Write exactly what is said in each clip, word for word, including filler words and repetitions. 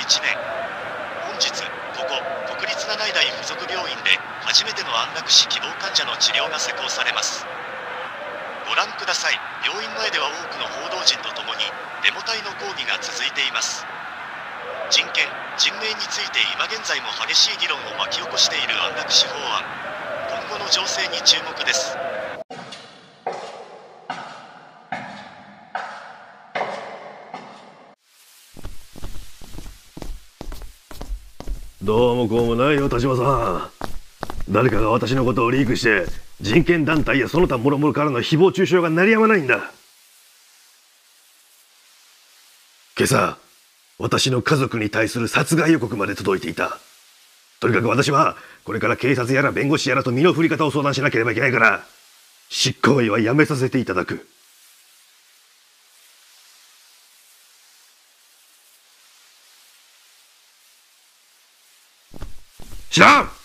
ちねん、本日ここ国立七井大附属病院で初めての安楽死希望患者の治療が施行されます。ご覧ください。病院前では多くの報道陣とともにデモ隊の抗議が続いています。人権、人命について今現在も激しい議論を巻き起こしている安楽死法案。今後の情勢に注目です。 どうもこうもないよ、田島さん。誰かが私のことをリークして人権団体やその他諸々からの誹謗中傷が鳴りやまないんだ。今朝私の家族に対する殺害予告まで届いていた。とにかく私はこれから警察やら弁護士やらと身の振り方を相談しなければいけないから執行猶予はやめさせていただく。知らん。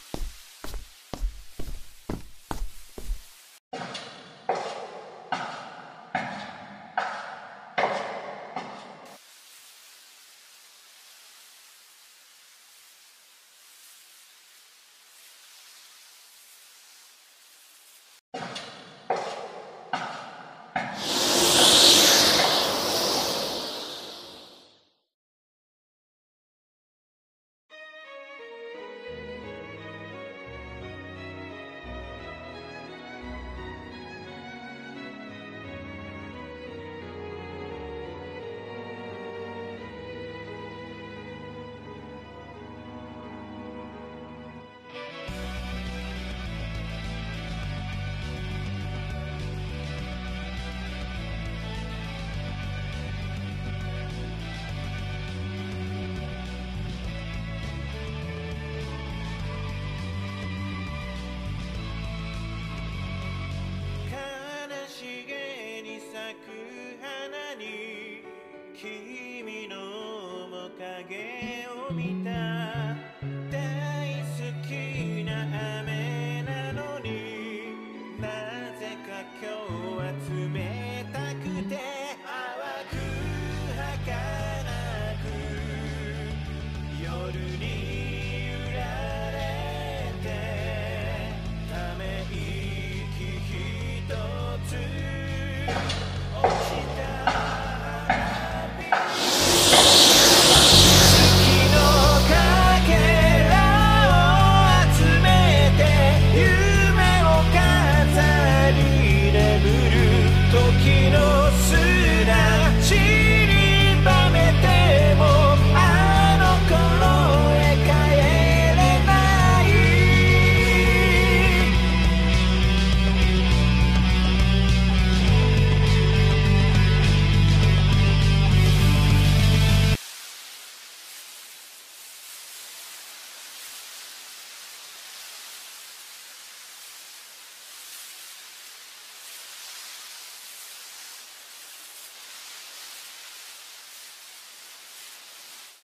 しげに咲く花に君の面影を見た。